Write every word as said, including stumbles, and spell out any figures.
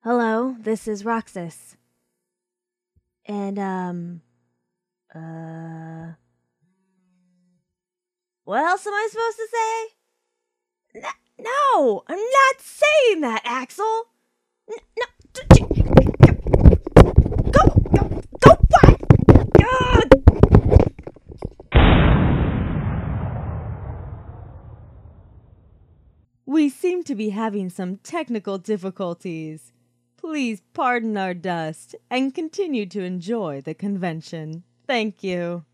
Hello, this is Roxas. And, um, uh, what else am I supposed to say? N- no, I'm not saying that, Axel. N- no, d- d- go, go, go, what? God! We seem to be having some technical difficulties. Please pardon our dust and continue to enjoy the convention. Thank you.